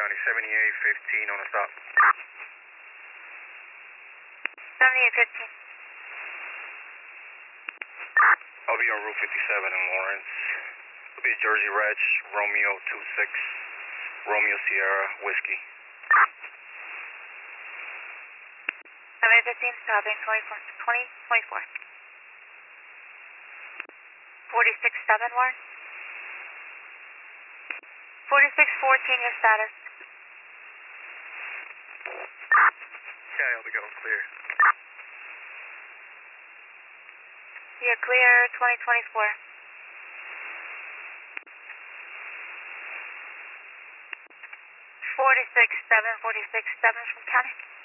County, 7815 on the stop. 7815. I'll be on Route 57 in Lawrence. It'll be Jersey Reg, Romeo 26, Romeo Sierra, Whiskey. 7815, stopping 2024. 46-7, Warren. 4614, your status. Yeah, I'll be going clear. You're clear 2024. 46-7, 46-7 from county.